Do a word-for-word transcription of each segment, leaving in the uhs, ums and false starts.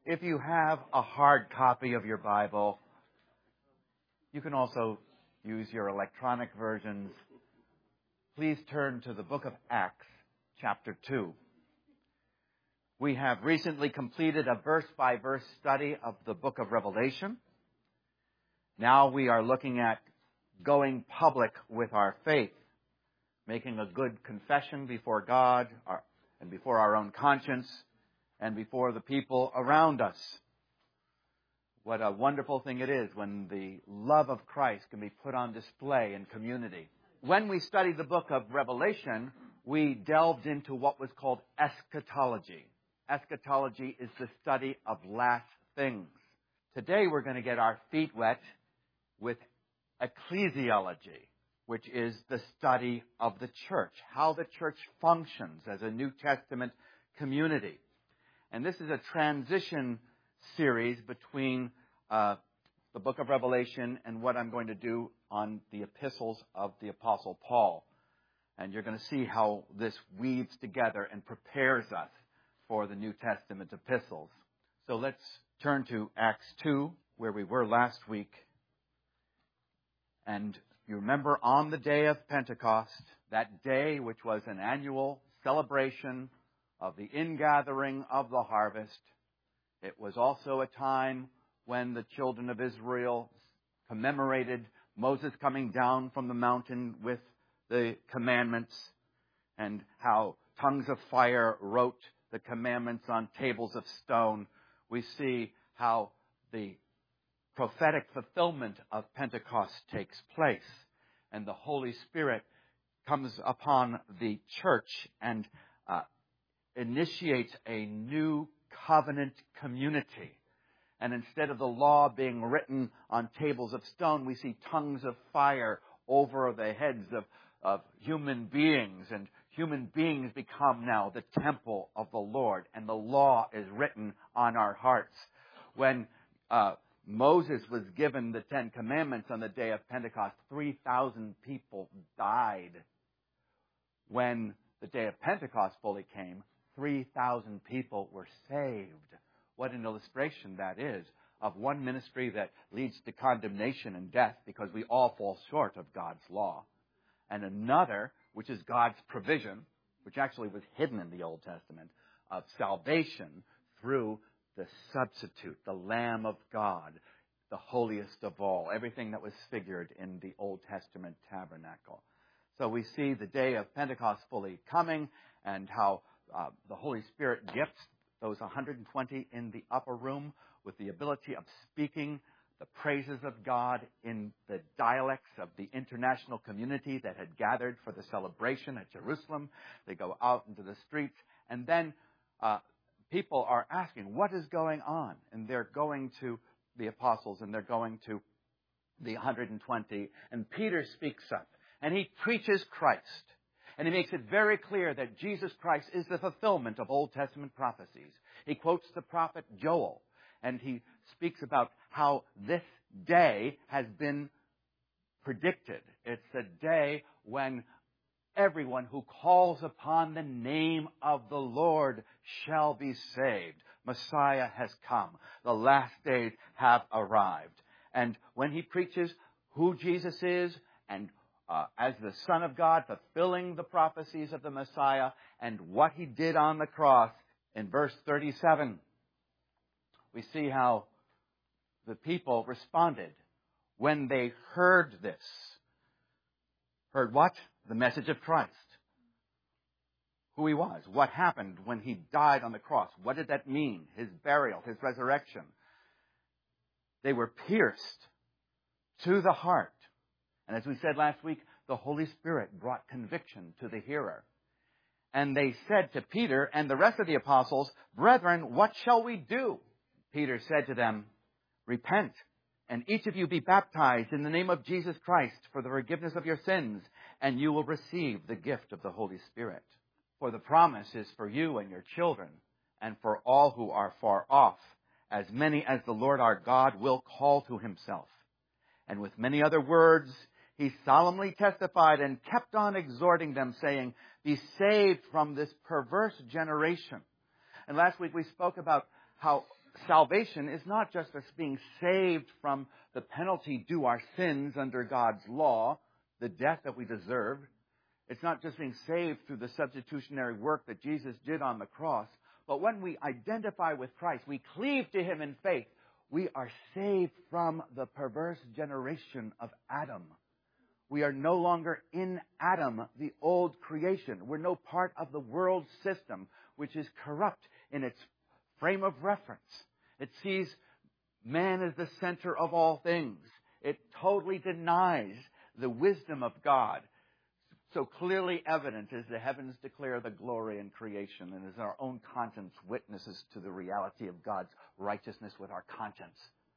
If you have a hard copy of your Bible, you can also use your electronic versions. Please turn to the book of Acts, chapter two. We have recently completed a verse-by-verse study of the book of Revelation. Now we are looking at going public with our faith, making a good confession before God and before our own conscience and before the people around us. What a wonderful thing it is when the love of Christ can be put on display in community. When we studied the book of Revelation, we delved into what was called eschatology. Eschatology is the study of last things. Today we're going to get our feet wet with ecclesiology, which is the study of the church, how the church functions as a New Testament community. And this is a transition series between uh, the book of Revelation and what I'm going to do on the epistles of the Apostle Paul. And you're going to see how this weaves together and prepares us for the New Testament epistles. So let's turn to Acts two, where we were last week. And you remember on the day of Pentecost, that day which was an annual celebration of the ingathering of the harvest, it was also a time when the children of Israel commemorated Moses coming down from the mountain with the commandments and how tongues of fire wrote the commandments on tables of stone. We see how the prophetic fulfillment of Pentecost takes place and the Holy Spirit comes upon the church and uh, initiates a new covenant community. And instead of the law being written on tables of stone, we see tongues of fire over the heads of, of human beings. And human beings become now the temple of the Lord. And the law is written on our hearts. When uh, Moses was given the Ten Commandments on the day of Pentecost, three thousand people died. When the day of Pentecost fully came, three thousand people were saved. What an illustration that is of one ministry that leads to condemnation and death because we all fall short of God's law. And another, which is God's provision, which actually was hidden in the Old Testament, of salvation through the substitute, the Lamb of God, the holiest of all, everything that was figured in the Old Testament tabernacle. So we see the day of Pentecost fully coming and how uh, the Holy Spirit gifts those one hundred twenty in the upper room with the ability of speaking the praises of God in the dialects of the international community that had gathered for the celebration at Jerusalem. They go out into the streets, and then uh, people are asking, what is going on? And they're going to the apostles, and they're going to the one hundred twenty, and Peter speaks up, and he preaches Christ. And he makes it very clear that Jesus Christ is the fulfillment of Old Testament prophecies. He quotes the prophet Joel, and he speaks about how this day has been predicted. It's a day when everyone who calls upon the name of the Lord shall be saved. Messiah has come. The last days have arrived. And when he preaches who Jesus is and Uh, as the Son of God, fulfilling the prophecies of the Messiah and what he did on the cross, in verse thirty-seven, we see how the people responded when they heard this. Heard what? The message of Christ. Who he was. What happened when he died on the cross. What did that mean? His burial, his resurrection. They were pierced to the heart. And as we said last week, the Holy Spirit brought conviction to the hearer. And they said to Peter and the rest of the apostles, "Brethren, what shall we do?" Peter said to them, "Repent, and each of you be baptized in the name of Jesus Christ for the forgiveness of your sins, and you will receive the gift of the Holy Spirit. For the promise is for you and your children, and for all who are far off, as many as the Lord our God will call to himself." And with many other words, he solemnly testified and kept on exhorting them, saying, "Be saved from this perverse generation." And last week we spoke about how salvation is not just us being saved from the penalty due our sins under God's law, the death that we deserved. It's not just being saved through the substitutionary work that Jesus did on the cross. But when we identify with Christ, we cleave to Him in faith, we are saved from the perverse generation of Adam. We are no longer in Adam, the old creation. We're no part of the world system, which is corrupt in its frame of reference. It sees man as the center of all things. It totally denies the wisdom of God. So clearly evident as the heavens declare the glory in creation, and as our own conscience witnesses to the reality of God's righteousness with our conscience.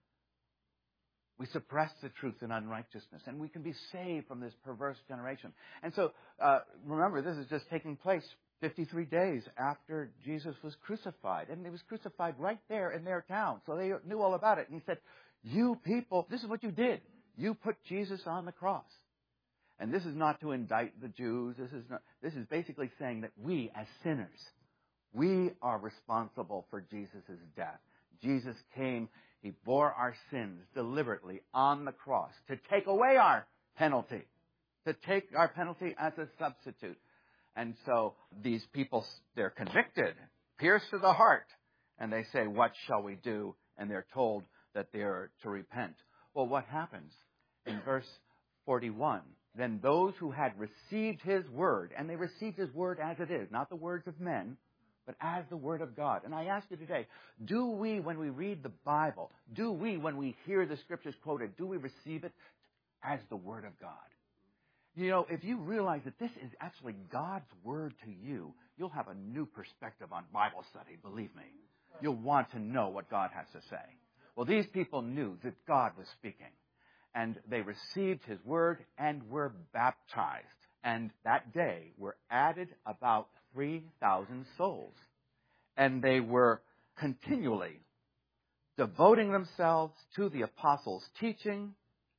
We suppress the truth in unrighteousness, and we can be saved from this perverse generation. And so, uh, remember, this is just taking place fifty-three days after Jesus was crucified. And He was crucified right there in their town. So they knew all about it. And He said, you people, this is what you did. You put Jesus on the cross. And this is not to indict the Jews. This is not, this is basically saying that we, as sinners, we are responsible for Jesus' death. Jesus came, He bore our sins deliberately on the cross to take away our penalty, to take our penalty as a substitute. And so these people, they're convicted, pierced to the heart, and they say, what shall we do? And they're told that they're to repent. Well, what happens? In verse forty-one, then those who had received His word, and they received His word as it is, not the words of men, but as the word of God. And I ask you today, do we, when we read the Bible, do we, when we hear the scriptures quoted, do we receive it as the word of God? You know, if you realize that this is actually God's word to you, you'll have a new perspective on Bible study, believe me. You'll want to know what God has to say. Well, these people knew that God was speaking. And they received His word and were baptized. And that day were added about three thousand souls. And they were continually devoting themselves to the apostles' teaching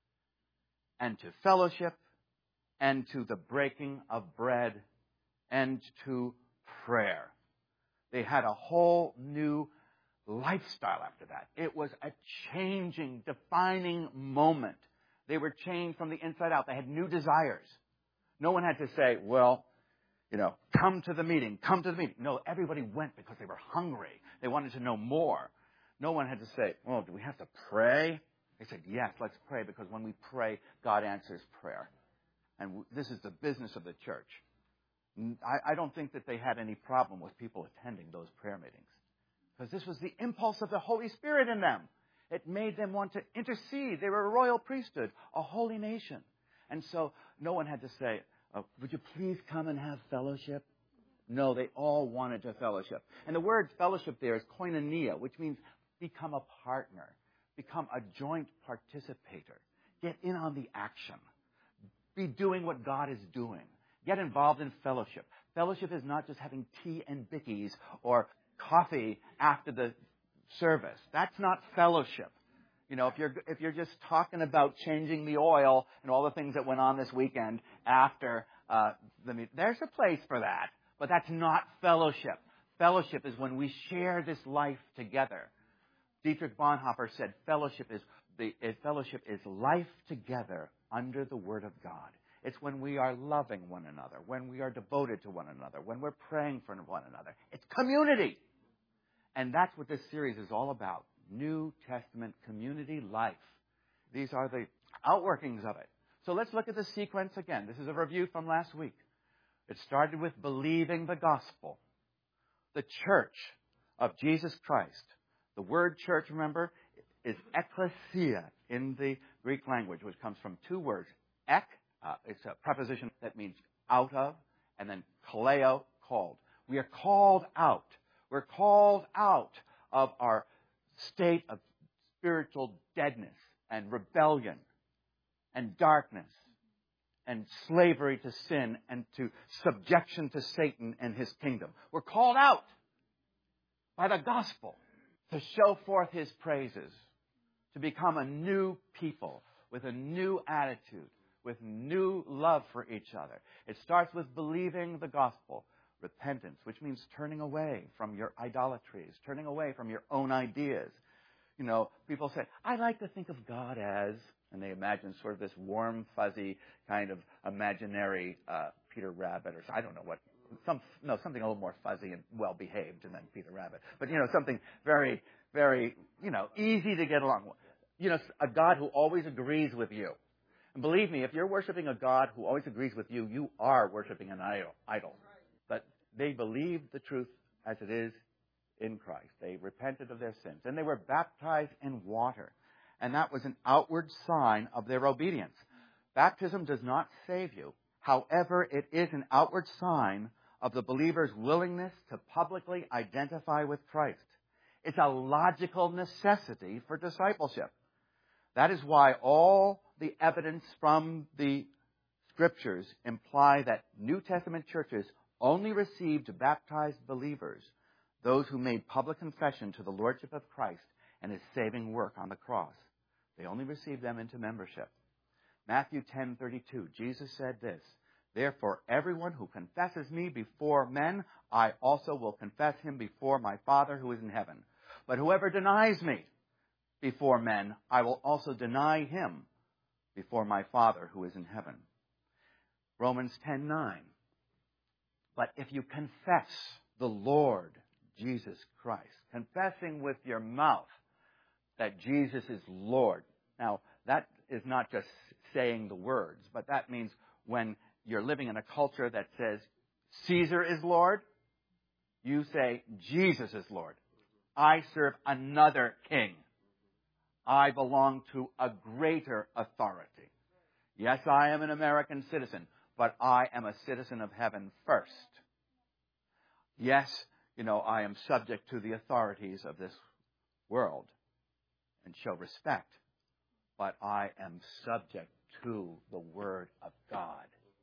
and to fellowship and to the breaking of bread and to prayer. They had a whole new lifestyle after that. It was a changing, defining moment. They were changed from the inside out. They had new desires. No one had to say, well, you know, come to the meeting, come to the meeting. No, everybody went because they were hungry. They wanted to know more. No one had to say, well, do we have to pray? They said, yes, let's pray, because when we pray, God answers prayer. And this is the business of the church. I, I don't think that they had any problem with people attending those prayer meetings, because this was the impulse of the Holy Spirit in them. It made them want to intercede. They were a royal priesthood, a holy nation. And so no one had to say, oh, would you please come and have fellowship? No, they all wanted to fellowship. And the word fellowship there is koinonia, which means become a partner, become a joint participator, get in on the action, be doing what God is doing, get involved in fellowship. Fellowship is not just having tea and bickies or coffee after the service. That's not fellowship. You know, if you're if you're just talking about changing the oil and all the things that went on this weekend after uh, the meeting, there's a place for that. But that's not fellowship. Fellowship is when we share this life together. Dietrich Bonhoeffer said, "Fellowship is the uh, fellowship is life together under the Word of God." It's when we are loving one another, when we are devoted to one another, when we're praying for one another. It's community. And that's what this series is all about. New Testament community life. These are the outworkings of it. So let's look at the sequence again. This is a review from last week. It started with believing the gospel. The church of Jesus Christ. The word church, remember, is ekklesia in the Greek language, which comes from two words. Ek, uh, it's a preposition that means out of, and then kaleo, called. We are called out. We're called out of our state of spiritual deadness and rebellion and darkness and slavery to sin and to subjection to Satan and his kingdom. We're called out by the gospel to show forth His praises, to become a new people with a new attitude, with new love for each other. It starts with believing the gospel. repentance, which means turning away from your idolatries, turning away from your own ideas. You know, people say, I like to think of God as, and they imagine sort of this warm, fuzzy kind of imaginary uh, Peter Rabbit, or I don't know what, some no, something a little more fuzzy and well-behaved than Peter Rabbit. But, you know, something very, very, you know, easy to get along with. You know, a God who always agrees with you. And believe me, if you're worshiping a God who always agrees with you, you are worshiping an idol. idol. But they believed the truth as it is in Christ. They repented of their sins. And they were baptized in water. And that was an outward sign of their obedience. Baptism does not save you. However, it is an outward sign of the believer's willingness to publicly identify with Christ. It's a logical necessity for discipleship. That is why all the evidence from the Scriptures imply that New Testament churches only received baptized believers, those who made public confession to the Lordship of Christ and His saving work on the cross. They only received them into membership. Matthew ten thirty-two, Jesus said this, Therefore, everyone who confesses me before men, I also will confess him before my Father who is in heaven. But whoever denies me before men, I will also deny him before my Father who is in heaven. Romans ten nine. But if you confess the Lord Jesus Christ, confessing with your mouth that Jesus is Lord. Now, that is not just saying the words, but that means when you're living in a culture that says Caesar is Lord, you say Jesus is Lord. I serve another king. I belong to a greater authority. Yes, I am an American citizen, but I am a citizen of heaven first. Yes, you know, I am subject to the authorities of this world and show respect, but I am subject to the Word of God.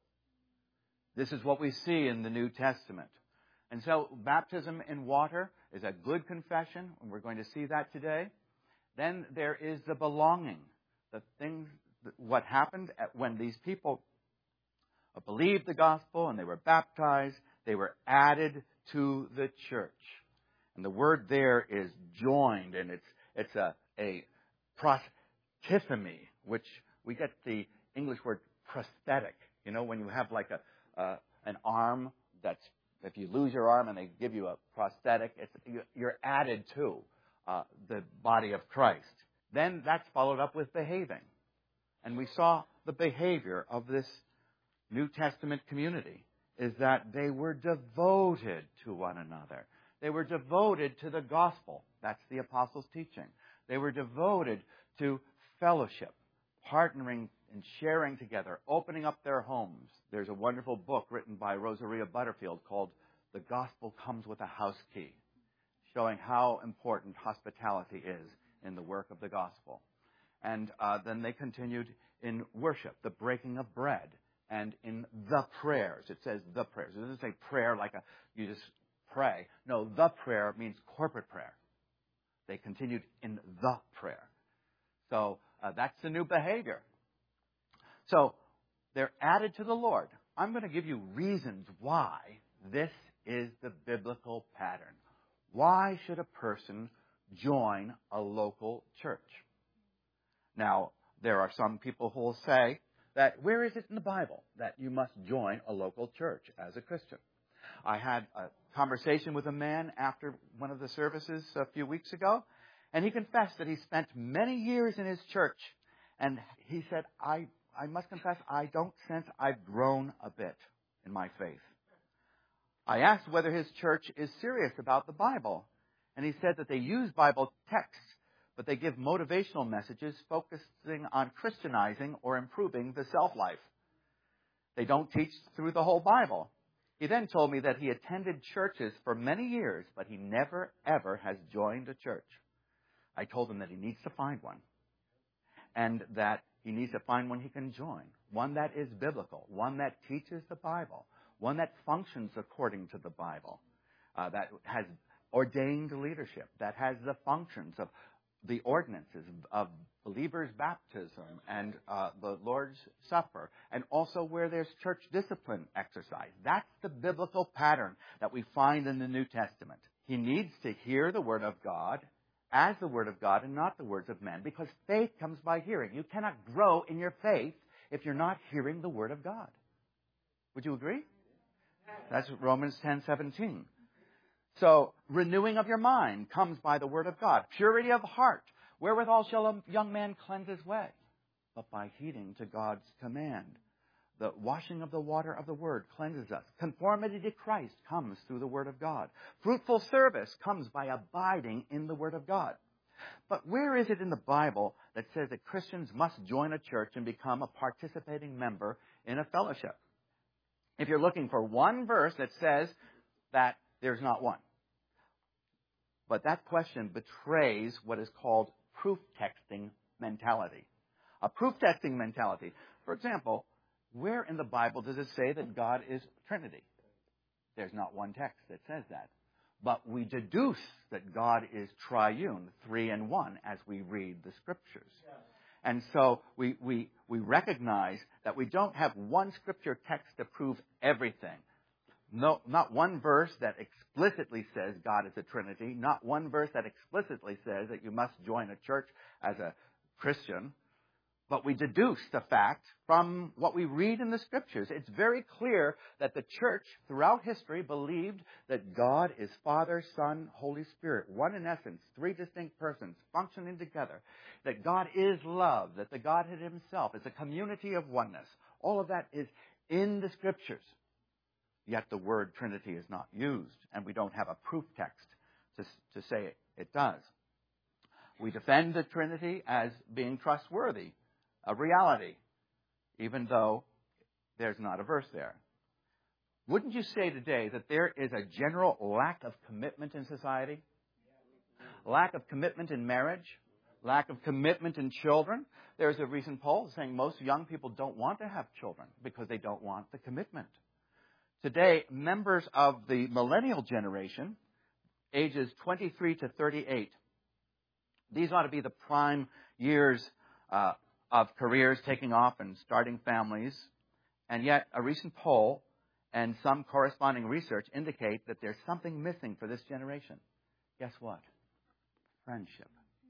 This is what we see in the New Testament. And so baptism in water is a good confession, and we're going to see that today. Then there is the belonging, the things, what happened when these people believed the gospel and they were baptized, they were added to the church. And the word there is joined, and it's it's a, a prostithemy, which we get the English word prosthetic. You know, when you have like a uh, an arm that's, if you lose your arm and they give you a prosthetic, it's, you're added to uh, the body of Christ. Then that's followed up with behaving. And we saw the behavior of this New Testament community is that they were devoted to one another. They were devoted to the gospel. That's the apostles' teaching. They were devoted to fellowship, partnering and sharing together, opening up their homes. There's a wonderful book written by Rosaria Butterfield called The Gospel Comes with a House Key, showing how important hospitality is in the work of the gospel. And uh, then they continued in worship, the breaking of bread, and in the prayers. It says the prayers. It doesn't say prayer like a you just pray. No, the prayer means corporate prayer. They continued in the prayer. So uh, that's the new behavior. So they're added to the Lord. I'm going to give you reasons why this is the biblical pattern. Why should a person join a local church? Now, there are some people who will say that where is it in the Bible that you must join a local church as a Christian? I had a conversation with a man after one of the services a few weeks ago, and he confessed that he spent many years in his church, and he said, I, I must confess, I don't sense I've grown a bit in my faith. I asked whether his church is serious about the Bible, and he said that they use Bible texts, but they give motivational messages focusing on Christianizing or improving the self-life. They don't teach through the whole Bible. He then told me that he attended churches for many years, but he never, ever has joined a church. I told him that he needs to find one, and that he needs to find one he can join, one that is biblical, one that teaches the Bible, one that functions according to the Bible, uh, that has ordained leadership, that has the functions of the ordinances of believers' baptism and uh, the Lord's Supper, and also where there's church discipline exercise. That's the biblical pattern that we find in the New Testament. He needs to hear the Word of God as the Word of God and not the words of men, because faith comes by hearing. You cannot grow in your faith if you're not hearing the Word of God. Would you agree? That's Romans ten seventeen. So, renewing of your mind comes by the Word of God. Purity of heart. Wherewithal shall a young man cleanse his way? But by heeding to God's command. The washing of the water of the Word cleanses us. Conformity to Christ comes through the Word of God. Fruitful service comes by abiding in the Word of God. But where is it in the Bible that says that Christians must join a church and become a participating member in a fellowship? If you're looking for one verse that says that, there's not one. But that question betrays what is called proof texting mentality. A proof texting mentality. For example, where in the Bible does it say that God is Trinity? There's not one text that says that. But we deduce that God is triune, three and one, as we read the Scriptures. And so we, we, we recognize that we don't have one Scripture text to prove everything. No, not one verse that explicitly says God is a Trinity. Not one verse that explicitly says that you must join a church as a Christian. But we deduce the fact from what we read in the Scriptures. It's very clear that the church throughout history believed that God is Father, Son, Holy Spirit. One in essence, three distinct persons functioning together. That God is love. That the Godhead himself is a community of oneness. All of that is in the Scriptures. Yet the word Trinity is not used, and we don't have a proof text to, to say it, it does. We defend the Trinity as being trustworthy, a reality, even though there's not a verse there. Wouldn't you say today that there is a general lack of commitment in society? Lack of commitment in marriage? Lack of commitment in children? There's a recent poll saying most young people don't want to have children because they don't want the commitment. Today, members of the millennial generation, ages twenty-three to thirty-eight, these ought to be the prime years uh, of careers taking off and starting families. And yet, a recent poll and some corresponding research indicate that there's something missing for this generation. Guess what? Friendship.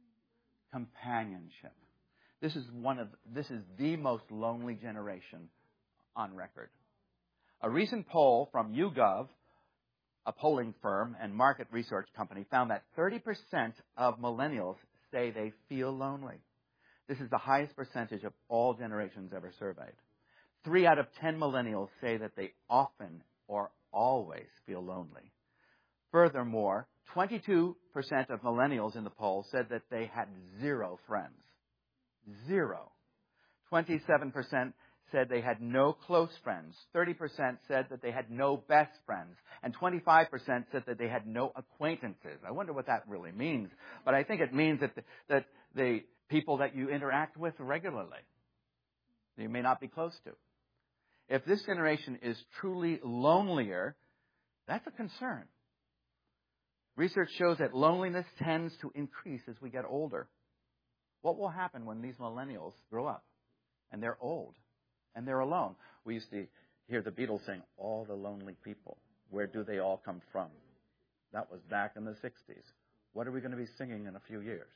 Companionship. This is one of, this is the most lonely generation on record. A recent poll from YouGov, a polling firm and market research company, found that thirty percent of millennials say they feel lonely. This is the highest percentage of all generations ever surveyed. Three out of ten millennials say that they often or always feel lonely. Furthermore, twenty-two percent of millennials in the poll said that they had zero friends. Zero. twenty-seven percent said they had no close friends. thirty percent said that they had no best friends. And twenty-five percent said that they had no acquaintances. I wonder what that really means. But I think it means that the, that the people that you interact with regularly, you may not be close to. If this generation is truly lonelier, that's a concern. Research shows that loneliness tends to increase as we get older. What will happen when these millennials grow up and they're old? And they're alone. We used to hear the Beatles saying, all the lonely people. Where do they all come from? That was back in the sixties. What are we going to be singing in a few years?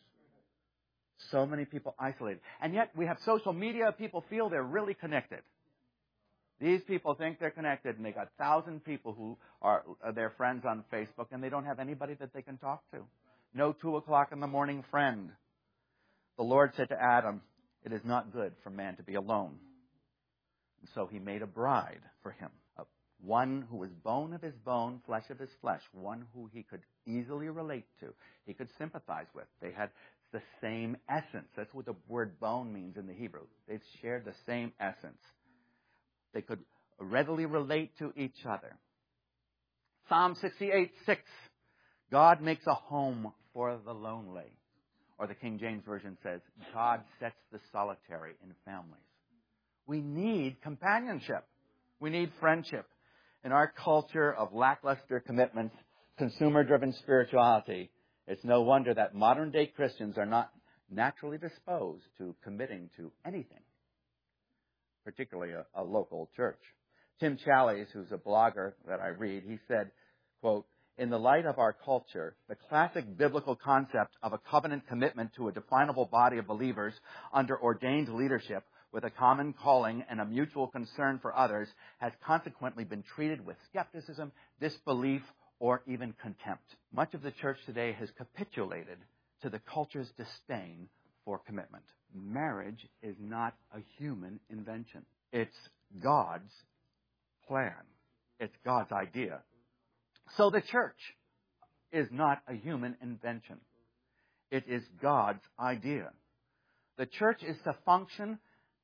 So many people isolated. And yet we have social media. People feel they're really connected. These people think they're connected, and they got a thousand people who are their friends on Facebook, and they don't have anybody that they can talk to. No two o'clock in the morning friend. The Lord said to Adam, it is not good for man to be alone. And so he made a bride for him, one who was bone of his bone, flesh of his flesh, one who he could easily relate to, he could sympathize with. They had the same essence. That's what the word bone means in the Hebrew. They shared the same essence. They could readily relate to each other. Psalm sixty-eight six, God makes a home for the lonely. Or the King James Version says, God sets the solitary in families. We need companionship. We need friendship. In our culture of lackluster commitments, consumer-driven spirituality, It's no wonder that modern-day Christians are not naturally disposed to committing to anything, particularly a, a local church. Tim Challies, who's a blogger that I read, he said, quote, "In the light of our culture, the classic biblical concept of a covenant commitment to a definable body of believers under ordained leadership with a common calling and a mutual concern for others has consequently been treated with skepticism, disbelief, or even contempt. Much of the church today has capitulated to the culture's disdain for commitment. Marriage is not a human invention. It's God's plan. It's God's idea. So the church is not a human invention. It is God's idea. The church is to function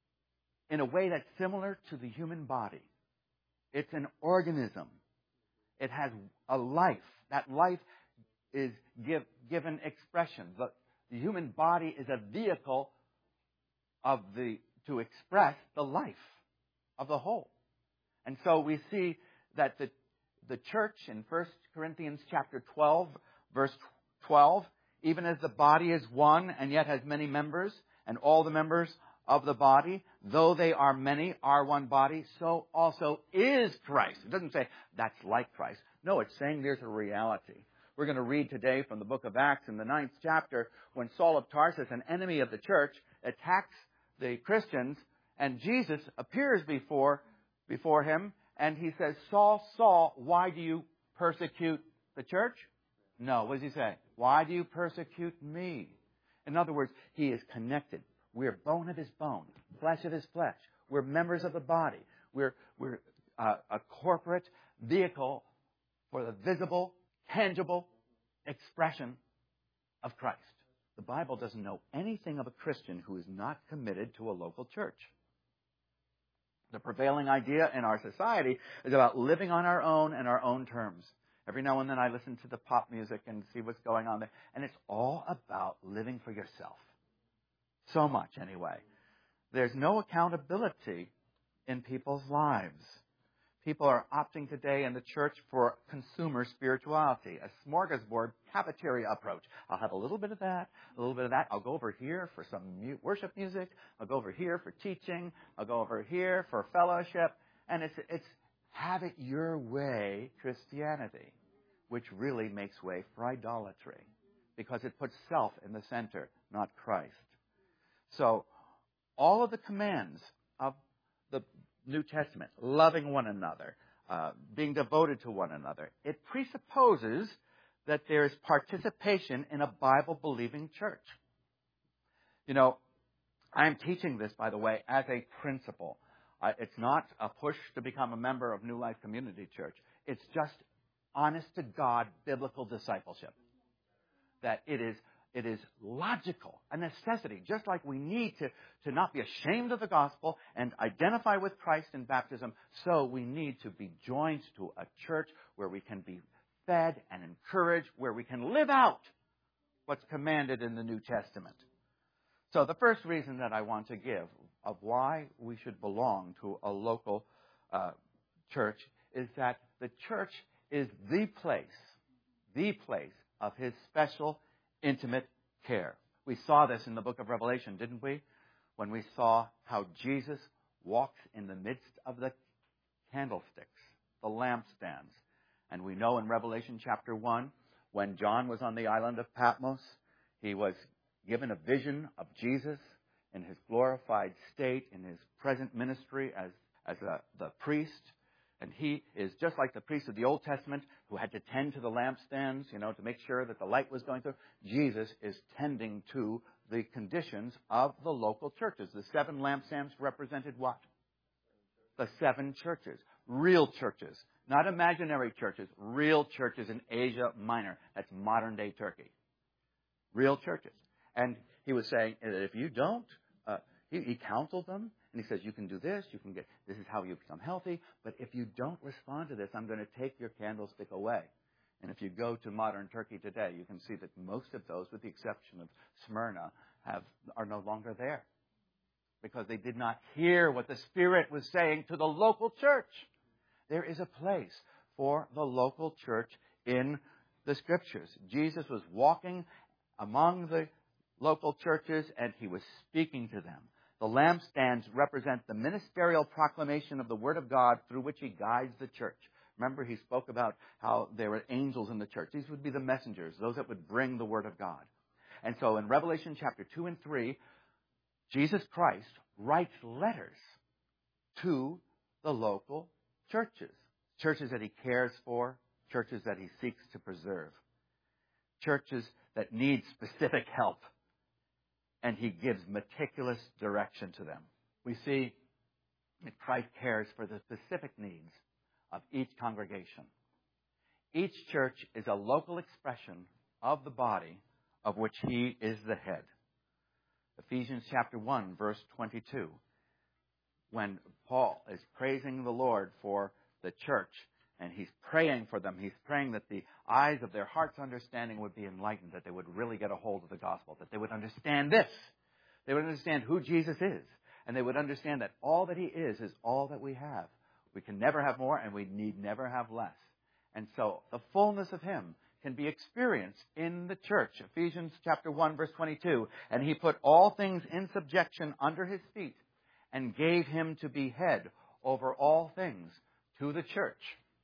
in a way that's similar to the human body. It's an organism. It has a life. That life is give, given expression. The, the human body is a vehicle of the to express the life of the whole. And so we see that the the church in First Corinthians chapter twelve, verse twelve, even as the body is one and yet has many members, and all the members of the body, though they are many, are one body, so also is Christ. It doesn't say that's like Christ. No, it's saying there's a reality. We're going to read today from the book of Acts in the ninth chapter when Saul of Tarsus, an enemy of the church, attacks the Christians, and Jesus appears before, before him, and he says, Saul, Saul, why do you persecute the church? No, what does he say? Why do you persecute me? In other words, he is connected. We're bone of his bone, flesh of his flesh. We're members of the body. We're, we're uh, a corporate vehicle for the visible, tangible expression of Christ. The Bible doesn't know anything of a Christian who is not committed to a local church. The prevailing idea in our society is about living on our own and our own terms. Every now and then I listen to the pop music and see what's going on there. And it's all about living for yourself. So much, anyway. There's no accountability in people's lives. People are opting today in the church for consumer spirituality, a smorgasbord cafeteria approach. I'll have a little bit of that, a little bit of that. I'll go over here for some mu- worship music. I'll go over here for teaching. I'll go over here for fellowship. And it's, it's have it your way Christianity, which really makes way for idolatry because it puts self in the center, not Christ. So all of the commands of the New Testament, loving one another, uh, being devoted to one another, it presupposes that there is participation in a Bible-believing church. You know, I'm teaching this, by the way, as a principle. Uh, it's not a push to become a member of New Life Community Church. It's just honest-to-God biblical discipleship. That it is It is logical, a necessity, just like we need to, to not be ashamed of the gospel and identify with Christ in baptism, so we need to be joined to a church where we can be fed and encouraged, where we can live out what's commanded in the New Testament. So the first reason that I want to give of why we should belong to a local uh, church is that the church is the place, the place of his special intimate care. We saw this in the book of Revelation, didn't we? When we saw how Jesus walks in the midst of the candlesticks, the lampstands. And we know in Revelation chapter one, when John was on the island of Patmos, he was given a vision of Jesus in his glorified state, in his present ministry as, as a, the priest. And he is just like the priest of the Old Testament who had to tend to the lampstands, you know, to make sure that the light was going through. Jesus is tending to the conditions of the local churches. The seven lampstands represented what? The seven churches. Real churches. Not imaginary churches. Real churches in Asia Minor. That's modern-day Turkey. Real churches. And he was saying that if you don't, uh, he, he counseled them. And he says, you can do this, you can get, this is how you become healthy. But if you don't respond to this, I'm going to take your candlestick away. And if you go to modern Turkey today, you can see that most of those, with the exception of Smyrna, have, are no longer there. Because they did not hear what the Spirit was saying to the local church. There is a place for the local church in the Scriptures. Jesus was walking among the local churches and he was speaking to them. The lampstands represent the ministerial proclamation of the Word of God through which he guides the church. Remember, he spoke about how there were angels in the church. These would be the messengers, those that would bring the Word of God. And so in Revelation chapter two and three, Jesus Christ writes letters to the local churches. Churches that he cares for, churches that he seeks to preserve. Churches that need specific help. And he gives meticulous direction to them. We see that Christ cares for the specific needs of each congregation. Each church is a local expression of the body of which he is the head. Ephesians chapter one, verse twenty-two. When Paul is praising the Lord for the church, and he's praying for them, he's praying that the eyes of their heart's understanding would be enlightened, that they would really get a hold of the gospel, that they would understand this. They would understand who Jesus is. And they would understand that all that he is is all that we have. We can never have more, and we need never have less. And so the fullness of him can be experienced in the church. Ephesians chapter one, verse twenty-two. And he put all things in subjection under his feet and gave him to be head over all things to the church,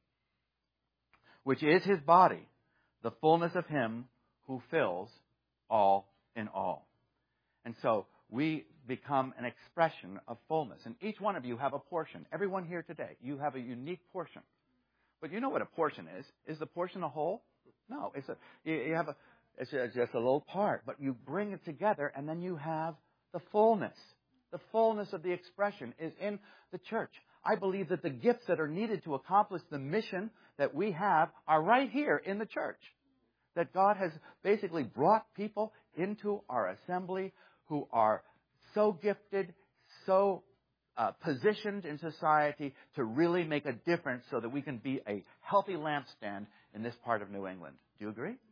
which is his body, the fullness of him who fills all in all. And so we become an expression of fullness. And each one of you have a portion. Everyone here today, you have a unique portion. But you know what a portion is. Is the portion a whole? No. It's a, you have a, it's just a little part. But you bring it together, and then you have the fullness. The fullness of the expression is in the church. I believe that the gifts that are needed to accomplish the mission that we have are right here in the church. That God has basically brought people into our assembly who are so gifted, so uh, positioned in society to really make a difference so that we can be a healthy lampstand in this part of New England. Do you agree?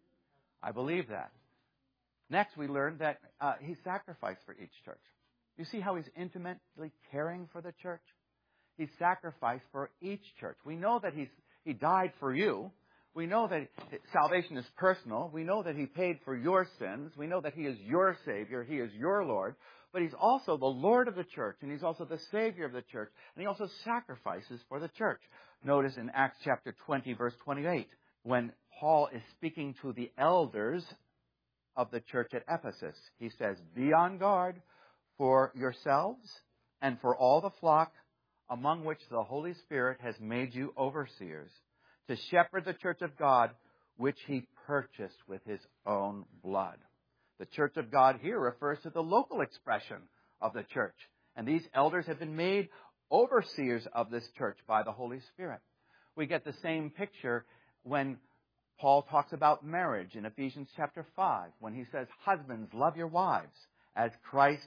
I believe that. Next, we learned that uh, he sacrificed for each church. You see how he's intimately caring for the church? He sacrificed for each church. We know that he's, he died for you. We know that salvation is personal. We know that he paid for your sins. We know that he is your Savior. He is your Lord. But he's also the Lord of the church, and he's also the Savior of the church. And he also sacrifices for the church. Notice in Acts chapter twenty, verse twenty-eight, when Paul is speaking to the elders of the church at Ephesus, he says, "Be on guard for yourselves and for all the flock among which the Holy Spirit has made you overseers, to shepherd the church of God, which he purchased with his own blood." The church of God here refers to the local expression of the church. And these elders have been made overseers of this church by the Holy Spirit. We get the same picture when Paul talks about marriage in Ephesians chapter five, when he says, "Husbands, love your wives, as Christ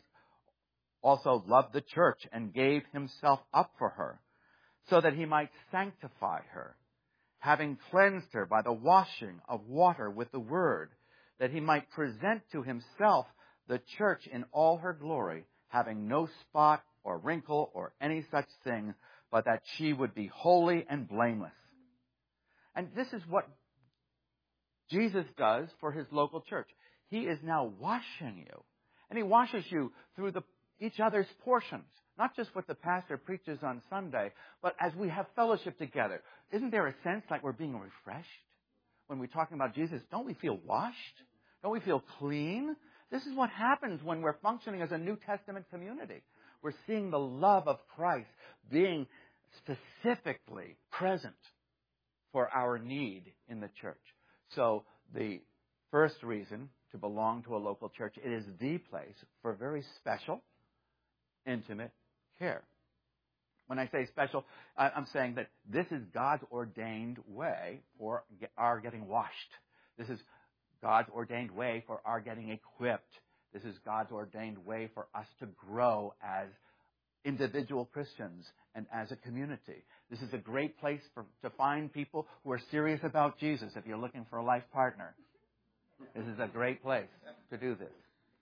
also loved the church and gave himself up for her, so that he might sanctify her, having cleansed her by the washing of water with the word, that he might present to himself the church in all her glory, having no spot or wrinkle or any such thing, but that she would be holy and blameless." And this is what Jesus does for his local church. He is now washing you. And he washes you through the each other's portions. Not just what the pastor preaches on Sunday, but as we have fellowship together. Isn't there a sense like we're being refreshed? When we're talking about Jesus, don't we feel washed? Don't we feel clean? This is what happens when we're functioning as a New Testament community. We're seeing the love of Christ being specifically present for our need in the church. So the first reason to belong to a local church, it is the place for very special, intimate care. When I say special, I'm saying that this is God's ordained way for our getting washed. This is God's ordained way for our getting equipped. This is God's ordained way for us to grow as individual Christians and as a community. This is a great place for, to find people who are serious about Jesus if you're looking for a life partner. This is a great place to do this.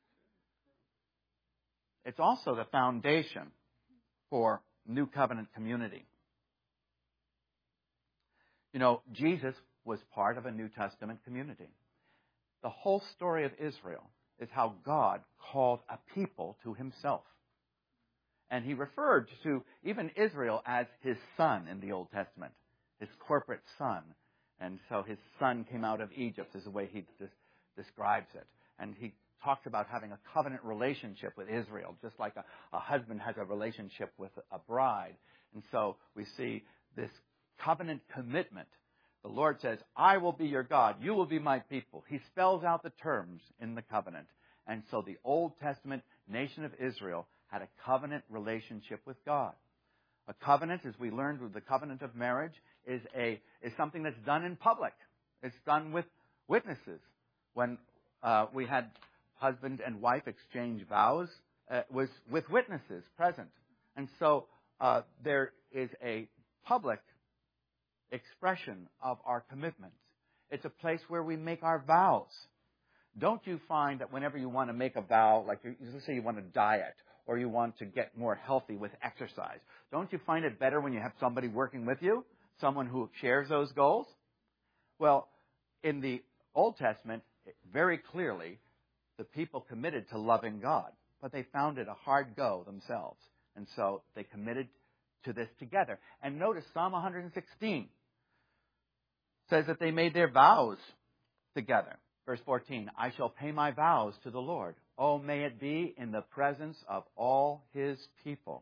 It's also the foundation for New Covenant community. You know, Jesus was part of a New Testament community. The whole story of Israel is how God called a people to himself. And he referred to even Israel as his son in the Old Testament, his corporate son. And so his son came out of Egypt is the way he des- describes it. And he talks about having a covenant relationship with Israel, just like a, a husband has a relationship with a bride. And so we see this covenant commitment. The Lord says, I will be your God. You will be my people. He spells out the terms in the covenant. And so the Old Testament nation of Israel had a covenant relationship with God. A covenant, as we learned with the covenant of marriage, is a is something that's done in public. It's done with witnesses. When uh, we had husband and wife exchange vows, uh, was with witnesses present. And so uh, there is a public expression of our commitments. It's a place where we make our vows. Don't you find that whenever you want to make a vow, like you, let's say you want to diet or you want to get more healthy with exercise, don't you find it better when you have somebody working with you, someone who shares those goals? Well, in the Old Testament, very clearly, the people committed to loving God, but they found it a hard go themselves. And so they committed to this together. And notice Psalm one sixteen says that they made their vows together. Verse fourteen, I shall pay my vows to the Lord. Oh, may it be in the presence of all his people.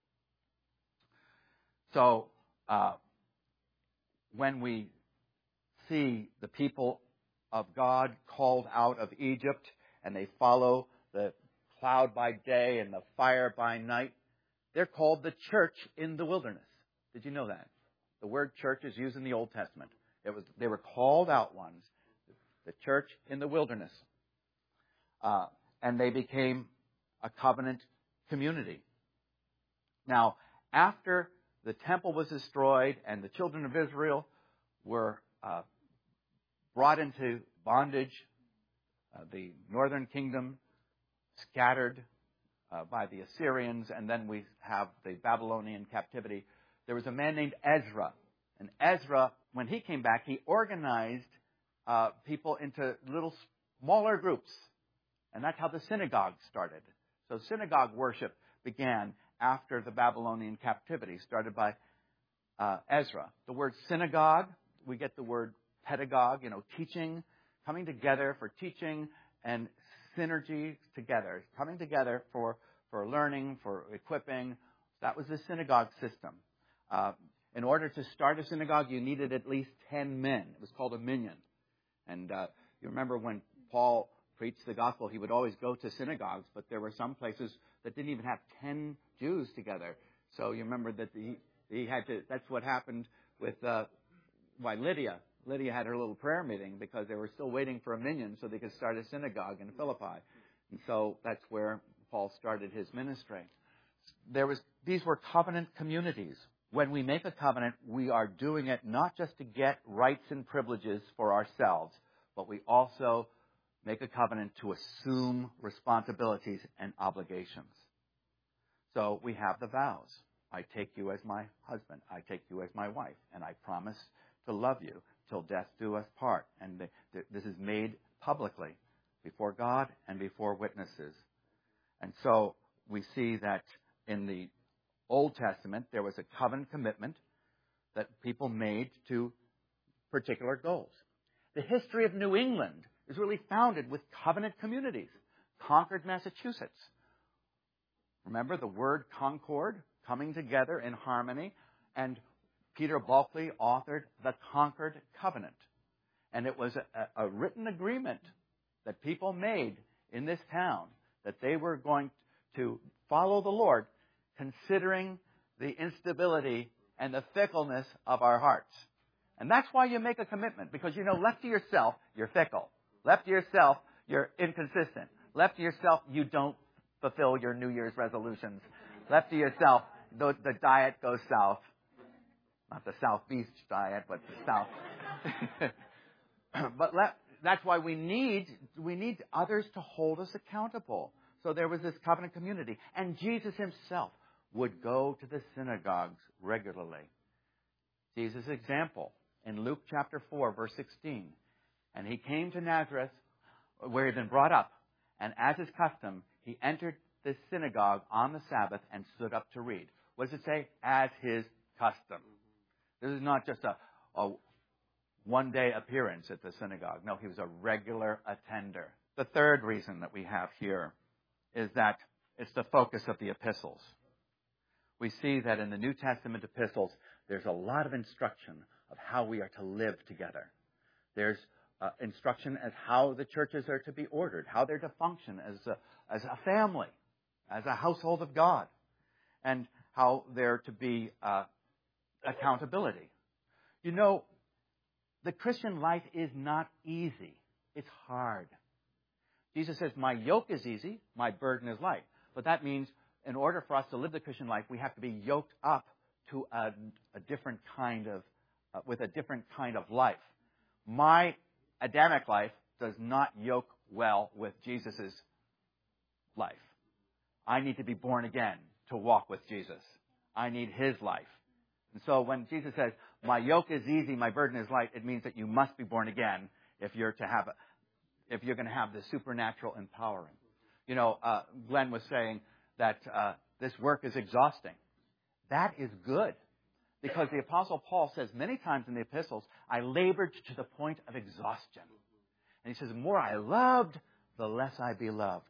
So, uh, when we see the people of God called out of Egypt and they follow the cloud by day and the fire by night, they're called the church in the wilderness. Did you know that? The word church is used in the Old Testament. It was, they were called out ones. The church in the wilderness. Uh, and they became a covenant community. Now, after the temple was destroyed and the children of Israel were uh, brought into bondage, uh, the northern kingdom scattered uh, by the Assyrians, and then we have the Babylonian captivity, there was a man named Ezra. And Ezra, when he came back, he organized Uh, people into little smaller groups. And that's how the synagogue started. So synagogue worship began after the Babylonian captivity, started by uh, Ezra. The word synagogue, we get the word pedagogue, you know, teaching, coming together for teaching and synergy together, coming together for, for learning, for equipping. That was the synagogue system. Uh, in order to start a synagogue, you needed at least ten men. It was called a minyan. And uh, you remember when Paul preached the gospel, he would always go to synagogues, but there were some places that didn't even have ten Jews together. So you remember that he, he had to, that's what happened with, uh, why Lydia. Lydia had her little prayer meeting because they were still waiting for a minyan so they could start a synagogue in Philippi. And so that's where Paul started his ministry. There was, these were covenant communities. When we make a covenant, we are doing it not just to get rights and privileges for ourselves, but we also make a covenant to assume responsibilities and obligations. So we have the vows. I take you as my husband. I take you as my wife. And I promise to love you till death do us part. And the, the, this is made publicly before God and before witnesses. And so we see that in the Old Testament, there was a covenant commitment that people made to particular goals. The history of New England is really founded with covenant communities. Concord, Massachusetts. Remember the word concord, coming together in harmony. And Peter Bulkley authored the Concord Covenant. And it was a, a written agreement that people made in this town that they were going to follow the Lord, considering the instability and the fickleness of our hearts. And that's why you make a commitment, because you know, left to yourself, you're fickle. Left to yourself, you're inconsistent. Left to yourself, you don't fulfill your New Year's resolutions. Left to yourself, the, the diet goes south. Not the South Beach diet, but the south. But left, that's why we need, we need others to hold us accountable. So there was this covenant community. And Jesus himself would go to the synagogues regularly. Jesus' example in Luke chapter four, verse sixteen. And he came to Nazareth, where he had been brought up, and as his custom, he entered the synagogue on the Sabbath and stood up to read. What does it say? As his custom. This is not just a, a one-day appearance at the synagogue. No, he was a regular attender. The third reason that we have here is that it's the focus of the epistles. We see that in the New Testament epistles, there's a lot of instruction of how we are to live together. There's uh, instruction as how the churches are to be ordered, how they're to function as a, as a family, as a household of God, and how they're to be uh, accountability. You know, the Christian life is not easy. It's hard. Jesus says, my yoke is easy, my burden is light. But that means in order for us to live the Christian life, we have to be yoked up to a, a different kind of, uh, with a different kind of life. My Adamic life does not yoke well with Jesus' life. I need to be born again to walk with Jesus. I need his life. And so when Jesus says, my yoke is easy, my burden is light, it means that you must be born again if you're to have, a, if you're going to have the supernatural empowering. You know, uh, Glenn was saying that uh, this work is exhausting. That is good. Because the Apostle Paul says many times in the epistles, I labored to the point of exhaustion. And he says, the more I loved, the less I beloved.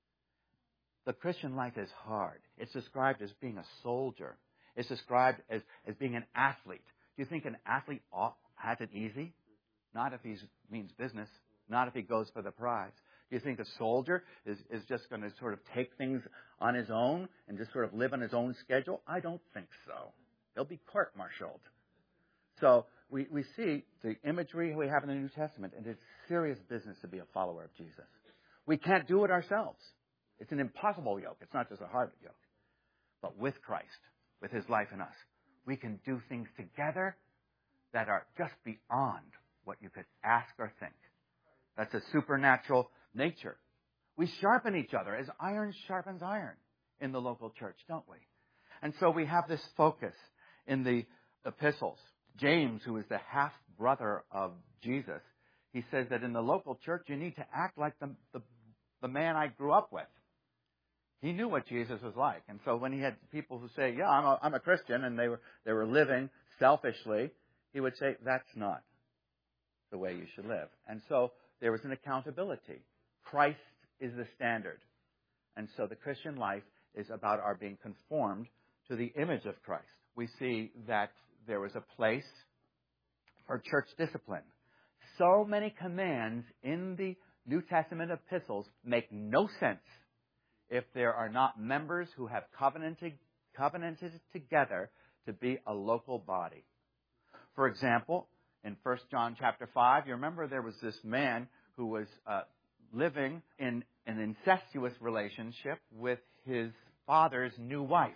The Christian life is hard. It's described as being a soldier. It's described as, as being an athlete. Do you think an athlete has it easy? Not if he means business. Not if he goes for the prize. Do you think a soldier is, is just going to sort of take things on his own and just sort of live on his own schedule? I don't think so. They'll be court-martialed. So we, we see the imagery we have in the New Testament, and it's serious business to be a follower of Jesus. We can't do it ourselves. It's an impossible yoke. It's not just a hard yoke. But with Christ, with his life in us, we can do things together that are just beyond what you could ask or think. That's a supernatural nature. We sharpen each other as iron sharpens iron in the local church, don't we? And so we have this focus in the epistles. James, who is the half-brother of Jesus, he says that in the local church you need to act like the, the, the man I grew up with. He knew what Jesus was like. And so when he had people who say, yeah, I'm a, I'm a Christian, and they were, they were living selfishly, he would say, that's not the way you should live. And so there was an accountability. Christ is the standard. And so the Christian life is about our being conformed to the image of Christ. We see that there was a place for church discipline. So many commands in the New Testament epistles make no sense if there are not members who have covenanted, covenanted together to be a local body. For example, in First John chapter five, you remember there was this man who was uh, living in an incestuous relationship with his father's new wife.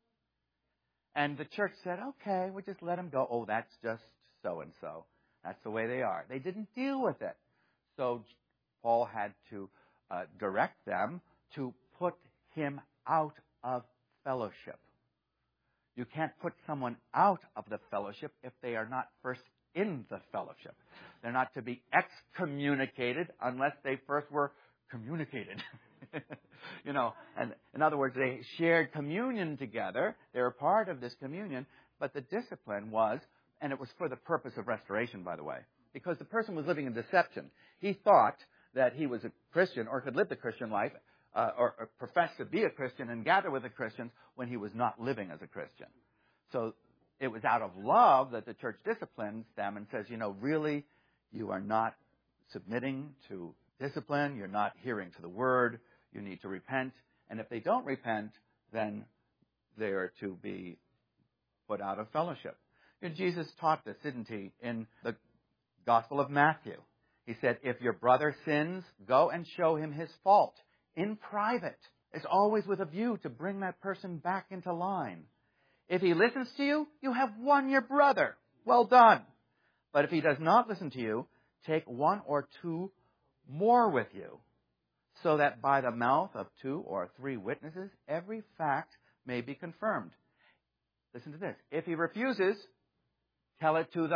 And the church said, okay, we'll just let him go. Oh, that's just so-and-so. That's the way they are. They didn't deal with it. So Paul had to uh, direct them to put him out of fellowship. You can't put someone out of the fellowship if they are not first in the fellowship. They're not to be excommunicated unless they first were communicated. You know, and in other words, they shared communion together. They were part of this communion, but the discipline was, and it was for the purpose of restoration, by the way, because the person was living in deception. He thought that he was a Christian or could live the Christian life uh, or, or profess to be a Christian and gather with the Christians when he was not living as a Christian. So it was out of love that the church disciplines them and says, you know, really, you are not submitting to discipline. You're not hearing to the word. You need to repent. And if they don't repent, then they are to be put out of fellowship. You know, Jesus taught this, didn't he, in the Gospel of Matthew. He said, if your brother sins, go and show him his fault in private. It's always with a view to bring that person back into line. If he listens to you, you have won your brother. Well done. But if he does not listen to you, take one or two more with you, so that by the mouth of two or three witnesses, every fact may be confirmed. Listen to this. If he refuses, tell it to the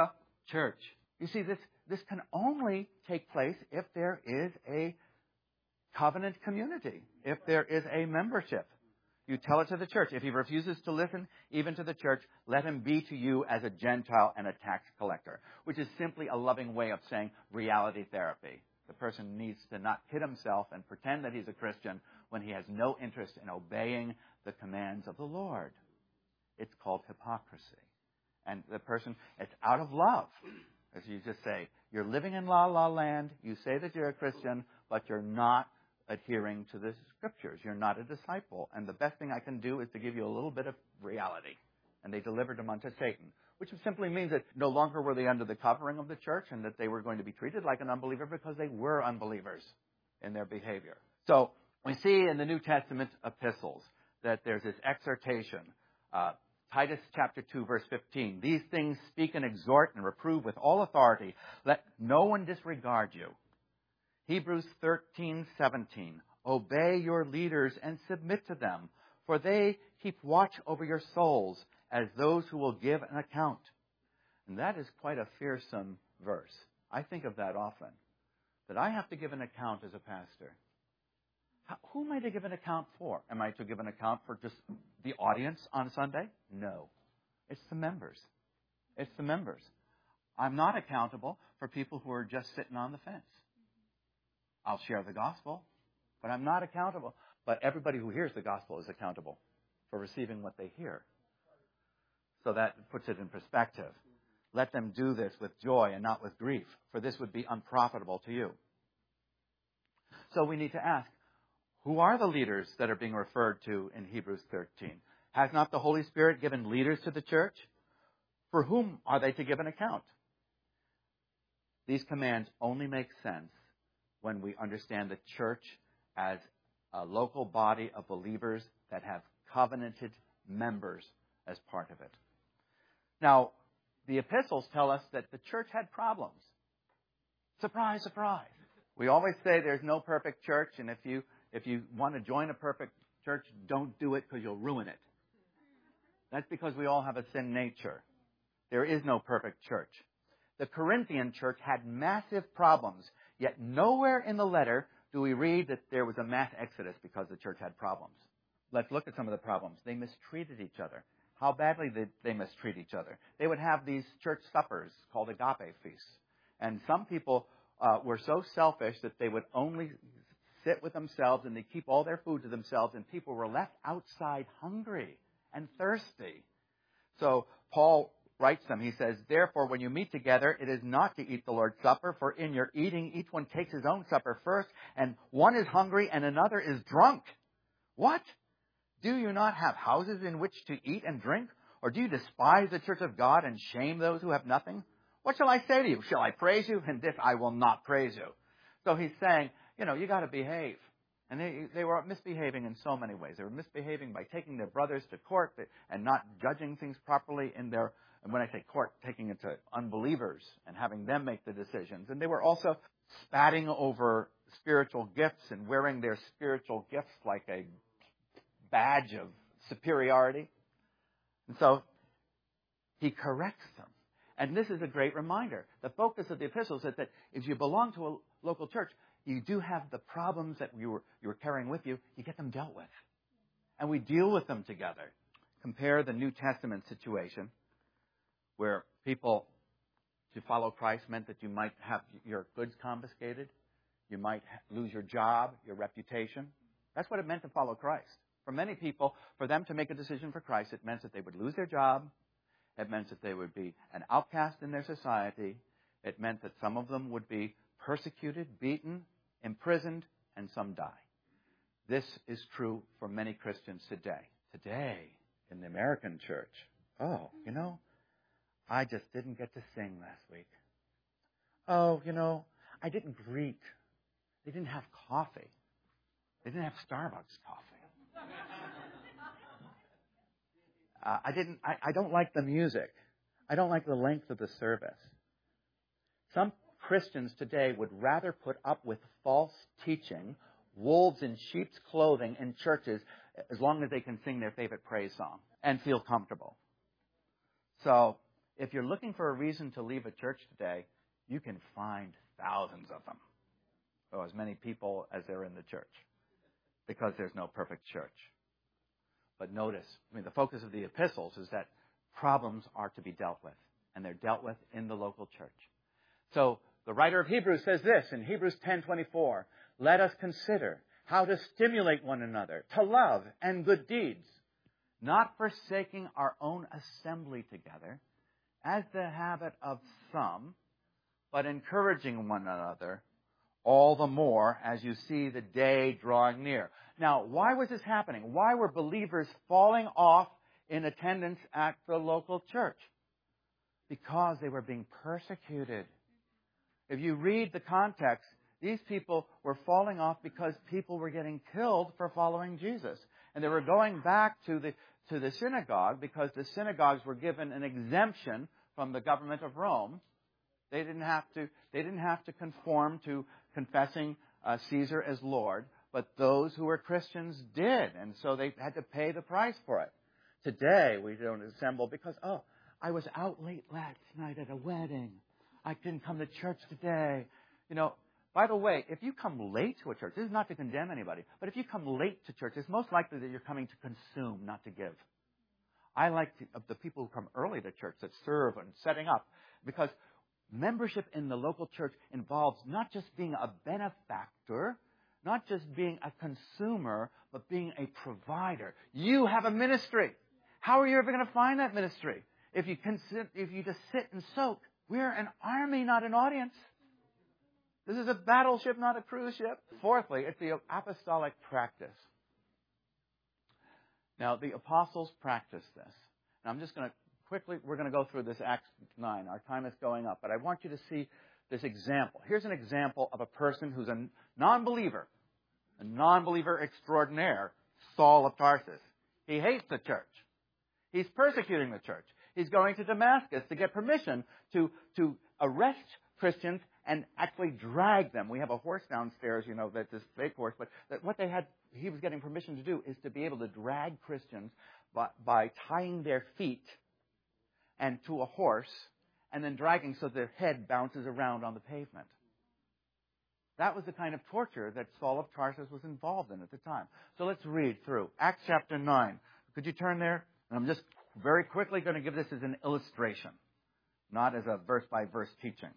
church. You see, this, this can only take place if there is a covenant community, if there is a membership. You tell it to the church. If he refuses to listen, even to the church, let him be to you as a Gentile and a tax collector, which is simply a loving way of saying reality therapy. The person needs to not kid himself and pretend that he's a Christian when he has no interest in obeying the commands of the Lord. It's called hypocrisy. And the person, it's out of love. As you just say, you're living in la la land, you say that you're a Christian, but you're not adhering to the Scriptures. You're not a disciple. And the best thing I can do is to give you a little bit of reality. And they delivered them unto Satan, which simply means that no longer were they under the covering of the church and that they were going to be treated like an unbeliever because they were unbelievers in their behavior. So we see in the New Testament epistles that there's this exhortation. Uh, Titus chapter two, verse fifteen. These things speak and exhort and reprove with all authority. Let no one disregard you. Hebrews thirteen, seventeen. Obey your leaders and submit to them, for they keep watch over your souls as those who will give an account. And that is quite a fearsome verse. I think of that often, that I have to give an account as a pastor. How, who am I to give an account for? Am I to give an account for just the audience on Sunday? No. It's the members. It's the members. I'm not accountable for people who are just sitting on the fence. I'll share the gospel, but I'm not accountable. But everybody who hears the gospel is accountable for receiving what they hear. So that puts it in perspective. Let them do this with joy and not with grief, for this would be unprofitable to you. So we need to ask, who are the leaders that are being referred to in Hebrews thirteen? Has not the Holy Spirit given leaders to the church? For whom are they to give an account? These commands only make sense when we understand the church as a local body of believers that have covenanted members as part of it. Now, the epistles tell us that the church had problems. Surprise, surprise. We always say there's no perfect church, and if you if you want to join a perfect church, don't do it because you'll ruin it. That's because we all have a sin nature. There is no perfect church. The Corinthian church had massive problems, yet nowhere in the letter do we read that there was a mass exodus because the church had problems. Let's look at some of the problems. They mistreated each other. How badly did they mistreat each other? They would have these church suppers called agape feasts. And some people uh, were so selfish that they would only sit with themselves and they keep all their food to themselves, and people were left outside hungry and thirsty. So Paul writes them. He says, therefore, when you meet together, it is not to eat the Lord's Supper, for in your eating, each one takes his own supper first, and one is hungry and another is drunk. What? Do you not have houses in which to eat and drink? Or do you despise the church of God and shame those who have nothing? What shall I say to you? Shall I praise you? In this I will not praise you. So he's saying, you know, you got to behave. And they they were misbehaving in so many ways. They were misbehaving by taking their brothers to court and not judging things properly in their, and when I say court, taking it to unbelievers and having them make the decisions. And they were also spatting over spiritual gifts and wearing their spiritual gifts like a badge of superiority. And so he corrects them. And this is a great reminder. The focus of the epistles is that if you belong to a local church, you do have the problems that you were, you were carrying with you, you get them dealt with. And we deal with them together. Compare the New Testament situation where people, to follow Christ meant that you might have your goods confiscated, you might lose your job, your reputation. That's what it meant to follow Christ. For many people, for them to make a decision for Christ, it meant that they would lose their job. It meant that they would be an outcast in their society. It meant that some of them would be persecuted, beaten, imprisoned, and some die. This is true for many Christians today. Today, in the American church, oh, you know, I just didn't get to sing last week. Oh, you know, I didn't greet. They didn't have coffee. They didn't have Starbucks coffee. Uh, I didn't. I, I don't like the music. I don't like the length of the service. Some Christians today would rather put up with false teaching, wolves in sheep's clothing in churches, as long as they can sing their favorite praise song and feel comfortable. So if you're looking for a reason to leave a church today, you can find thousands of them. Or as many people as there are in the church. Because there's no perfect church. But notice, I mean, the focus of the epistles is that problems are to be dealt with. And they're dealt with in the local church. So the writer of Hebrews says this in Hebrews ten twenty-four. Let us consider how to stimulate one another to love and good deeds, not forsaking our own assembly together, as the habit of some, but encouraging one another, all the more as you see the day drawing near. Now, why was this happening? Why were believers falling off in attendance at the local church? Because they were being persecuted. If you read the context, these people were falling off because people were getting killed for following Jesus. And they were going back to the to the synagogue because the synagogues were given an exemption from the government of Rome. They didn't have to they didn't have to conform to confessing uh, Caesar as Lord, but those who were Christians did, and so they had to pay the price for it. Today we don't assemble because oh, I was out late last night at a wedding. I didn't come to church today. You know, by the way, if you come late to a church, this is not to condemn anybody, but if you come late to church, it's most likely that you're coming to consume, not to give. I like to, of the people who come early to church that serve and setting up, because membership in the local church involves not just being a benefactor, not just being a consumer, but being a provider. You have a ministry. How are you ever going to find that ministry? If you can sit, if you just sit and soak. We're an army, not an audience. This is a battleship, not a cruise ship. Fourthly, it's the apostolic practice. Now, the apostles practiced this. Now, I'm just going to quickly, we're going to go through this Acts nine. Our time is going up. But I want you to see this example. Here's an example of a person who's a non-believer, a non-believer extraordinaire, Saul of Tarsus. He hates the church. He's persecuting the church. He's going to Damascus to get permission to, to arrest Christians and actually drag them. We have a horse downstairs, you know, that's this fake horse, but that what they had, he was getting permission to do is to be able to drag Christians by, by tying their feet and to a horse and then dragging so their head bounces around on the pavement. That was the kind of torture that Saul of Tarsus was involved in at the time. So let's read through Acts chapter nine. Could you turn there? And I'm just very quickly going to give this as an illustration, not as a verse-by-verse teaching.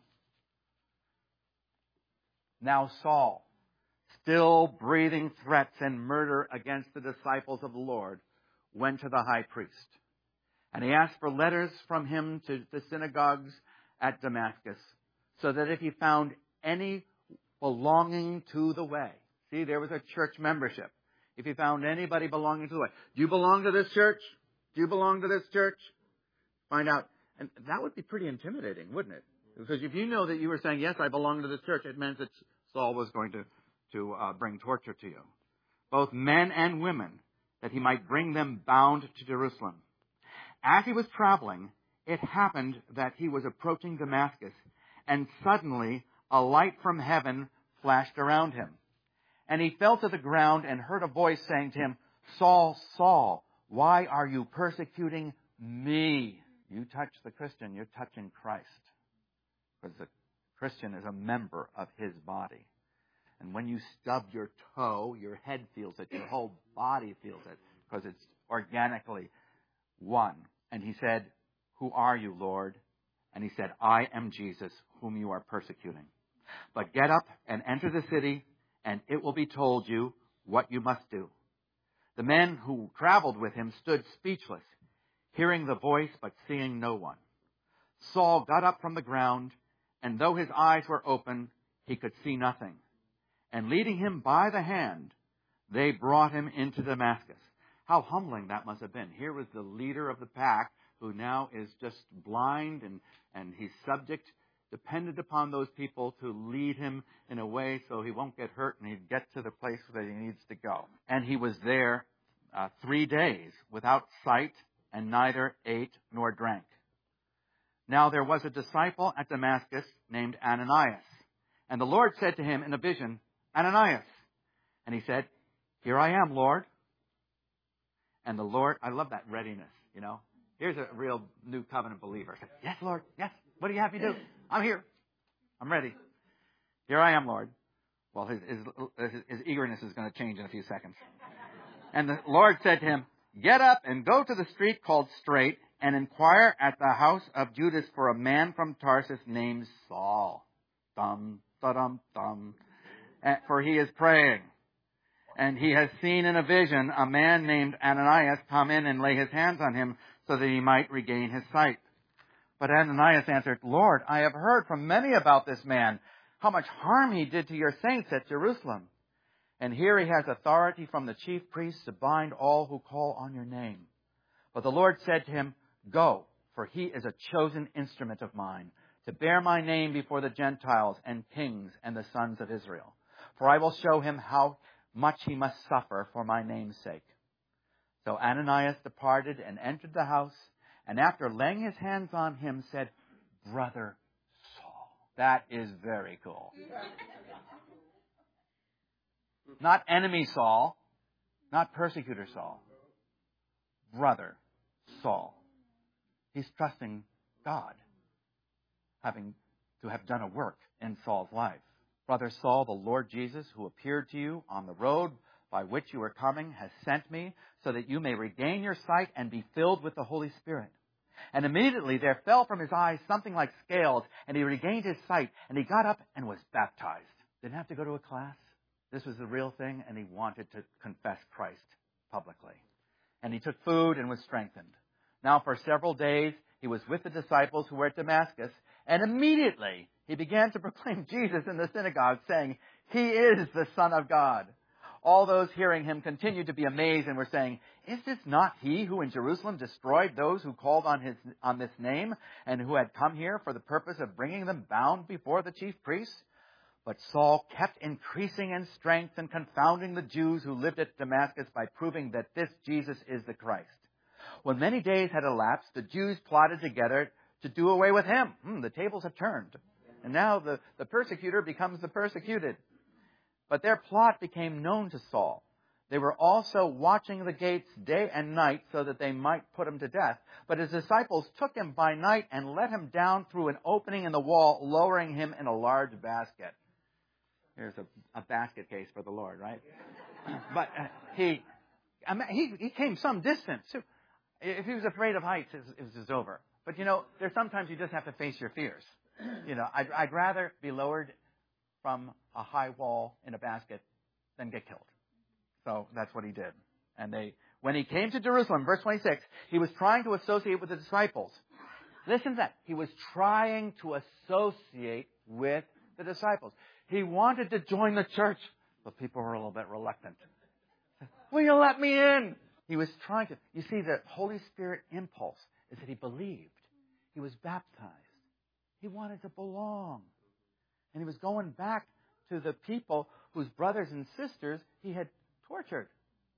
Now Saul, still breathing threats and murder against the disciples of the Lord, went to the high priest. And he asked for letters from him to the synagogues at Damascus, so that if he found any belonging to the way. See, there was a church membership. If he found anybody belonging to the way. Do you belong to this church? Do you belong to this church? Find out. And that would be pretty intimidating, wouldn't it? Because if you know that you were saying, yes, I belong to this church, it meant that Saul was going to, to uh, bring torture to you. Both men and women, that he might bring them bound to Jerusalem. As he was traveling, it happened that he was approaching Damascus, and suddenly a light from heaven flashed around him. And he fell to the ground and heard a voice saying to him, Saul, Saul, why are you persecuting me? You touch the Christian, you're touching Christ. Because the Christian is a member of his body. And when you stub your toe, your head feels it, your whole body feels it, because it's organically one. And he said, who are you, Lord? And he said, I am Jesus, whom you are persecuting. But get up and enter the city, and it will be told you what you must do. The men who traveled with him stood speechless, hearing the voice but seeing no one. Saul got up from the ground, and though his eyes were open, he could see nothing. And leading him by the hand, they brought him into Damascus. How humbling that must have been. Here was the leader of the pack who now is just blind, and, and he's subject, dependent upon those people to lead him in a way so he won't get hurt and he'd get to the place that he needs to go. And he was there uh, three days without sight, and neither ate nor drank. Now there was a disciple at Damascus named Ananias. And the Lord said to him in a vision, Ananias. And he said, here I am, Lord. And the Lord, I love that readiness, you know. Here's a real new covenant believer. Yes, Lord. Yes. What do you have me do? I'm here. I'm ready. Here I am, Lord. Well, his, his, his eagerness is going to change in a few seconds. And the Lord said to him, get up and go to the street called Straight and inquire at the house of Judas for a man from Tarsus named Saul. Dum, da-dum, dum. For he is praying. And he has seen in a vision a man named Ananias come in and lay his hands on him so that he might regain his sight. But Ananias answered, Lord, I have heard from many about this man, how much harm he did to your saints at Jerusalem. And here he has authority from the chief priests to bind all who call on your name. But the Lord said to him, go, for he is a chosen instrument of mine, to bear my name before the Gentiles and kings and the sons of Israel. For I will show him how much he must suffer for my name's sake. So Ananias departed and entered the house, and after laying his hands on him, said, Brother Saul. That is very cool. Not enemy Saul, not persecutor Saul. Brother Saul. He's trusting God, having to have done a work in Saul's life. Brother Saul, the Lord Jesus, who appeared to you on the road by which you were coming, has sent me so that you may regain your sight and be filled with the Holy Spirit. And immediately there fell from his eyes something like scales, and he regained his sight, and he got up and was baptized. Didn't have to go to a class. This was the real thing, and he wanted to confess Christ publicly. And he took food and was strengthened. Now for several days he was with the disciples who were at Damascus, and immediately he began to proclaim Jesus in the synagogue, saying, He is the Son of God. All those hearing him continued to be amazed and were saying, Is this not he who in Jerusalem destroyed those who called on his on this name, and who had come here for the purpose of bringing them bound before the chief priests? But Saul kept increasing in strength and confounding the Jews who lived at Damascus by proving that this Jesus is the Christ. When many days had elapsed, the Jews plotted together to do away with him. Hmm, the tables have turned. And now the, the persecutor becomes the persecuted. But their plot became known to Saul. They were also watching the gates day and night so that they might put him to death. But his disciples took him by night and let him down through an opening in the wall, lowering him in a large basket. Here's a, a basket case for the Lord, right? But uh, he, he he came some distance. If he was afraid of heights, it was, it was over. But, you know, there's sometimes you just have to face your fears. You know, I'd, I'd rather be lowered from a high wall in a basket than get killed. So that's what he did. And they, when he came to Jerusalem, verse twenty-six, he was trying to associate with the disciples. Listen to that. He was trying to associate with the disciples. He wanted to join the church, but people were a little bit reluctant. Will you let me in? He was trying to. You see, the Holy Spirit impulse is that he believed. He was baptized. He wanted to belong. And he was going back to the people whose brothers and sisters he had tortured.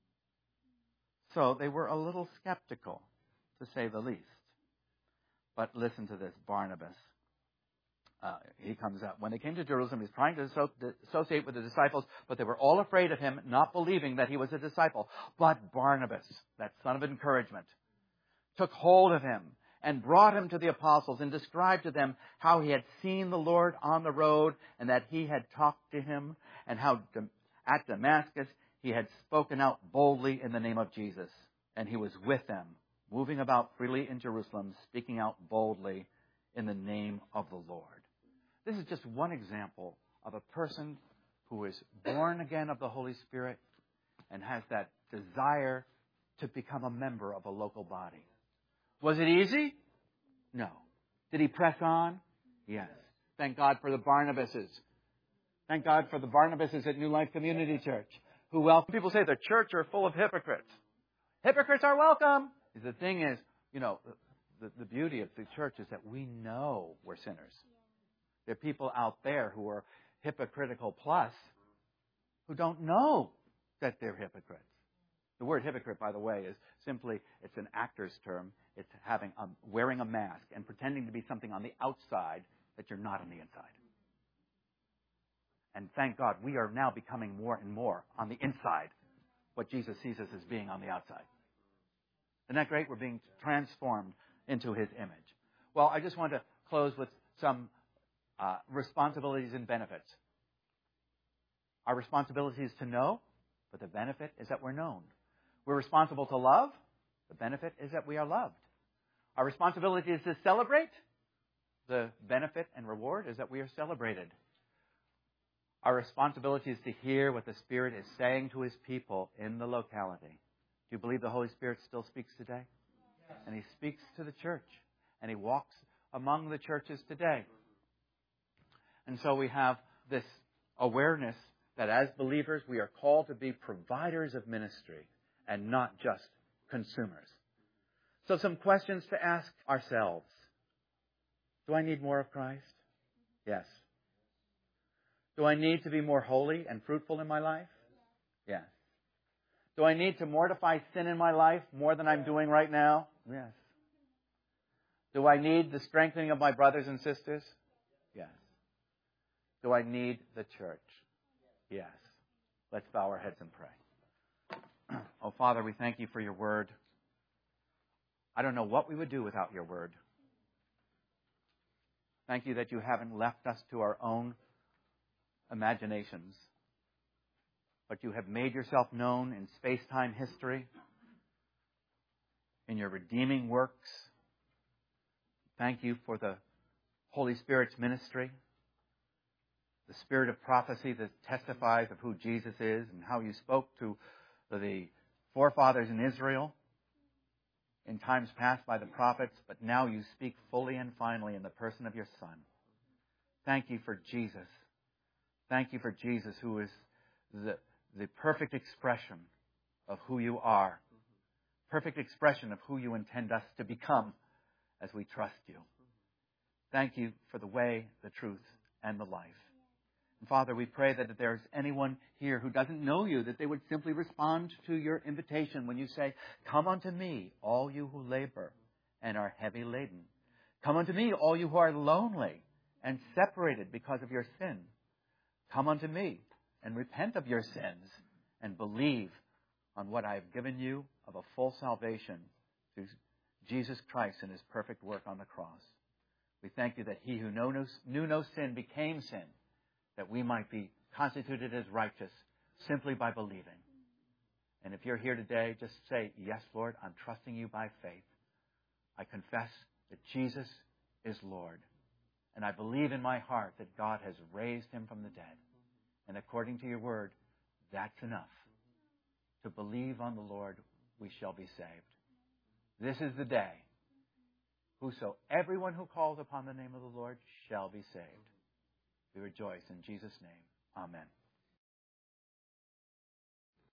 So they were a little skeptical, to say the least. But listen to this, Barnabas. Uh, he comes up. When they came to Jerusalem, he's trying to associate with the disciples, but they were all afraid of him, not believing that he was a disciple. But Barnabas, that son of encouragement, took hold of him and brought him to the apostles and described to them how he had seen the Lord on the road and that he had talked to him, and how at Damascus he had spoken out boldly in the name of Jesus. And he was with them, moving about freely in Jerusalem, speaking out boldly in the name of the Lord. This is just one example of a person who is born again of the Holy Spirit and has that desire to become a member of a local body. Was it easy? No. Did he press on? Yes. Thank God for the Barnabases. Thank God for the Barnabases at New Life Community Church, who welcome. People say the church are full of hypocrites. Hypocrites are welcome. The thing is, you know, the, the beauty of the church is that we know we're sinners. There are people out there who are hypocritical plus who don't know that they're hypocrites. The word hypocrite, by the way, is simply, it's an actor's term. It's having a, wearing a mask and pretending to be something on the outside that you're not on the inside. And thank God we are now becoming more and more on the inside what Jesus sees us as being on the outside. Isn't that great? We're being transformed into His image. Well, I just want to close with some uh, responsibilities and benefits. Our responsibility is to know, but the benefit is that we're known. We're responsible to love. The benefit is that we are loved. Our responsibility is to celebrate. The benefit and reward is that we are celebrated. Our responsibility is to hear what the Spirit is saying to His people in the locality. Do you believe the Holy Spirit still speaks today? Yes. And He speaks to the church. And He walks among the churches today. And so we have this awareness that as believers we are called to be providers of ministry and not just consumers. So some questions to ask ourselves. Do I need more of Christ? Yes. Do I need to be more holy and fruitful in my life? Yes. Do I need to mortify sin in my life more than I'm doing right now? Yes. Do I need the strengthening of my brothers and sisters? Yes. Do I need the church? Yes. Let's bow our heads and pray. Oh, Father, we thank You for Your word. I don't know what we would do without Your word. Thank You that You haven't left us to our own imaginations, but You have made Yourself known in space-time history, in Your redeeming works. Thank You for the Holy Spirit's ministry, the spirit of prophecy that testifies of who Jesus is and how You spoke to the forefathers in Israel in times past by the prophets, but now You speak fully and finally in the person of Your Son. Thank You for Jesus. Thank You for Jesus, who is the, the perfect expression of who You are. Perfect expression of who You intend us to become as we trust You. Thank You for the way, the truth, and the life. And Father, we pray that if there's anyone here who doesn't know You, that they would simply respond to Your invitation when You say, "Come unto Me, all you who labor and are heavy laden. Come unto Me, all you who are lonely and separated because of your sin. Come unto Me and repent of your sins and believe on what I have given you of a full salvation through Jesus Christ and His perfect work on the cross." We thank You that He who knew no, knew no sin became sin, that we might be constituted as righteous simply by believing. And if you're here today, just say, "Yes, Lord, I'm trusting You by faith. I confess that Jesus is Lord. And I believe in my heart that God has raised Him from the dead. And according to Your word, that's enough. To believe on the Lord, we shall be saved." This is the day. Whoso, everyone who calls upon the name of the Lord shall be saved. We rejoice in Jesus' name. Amen.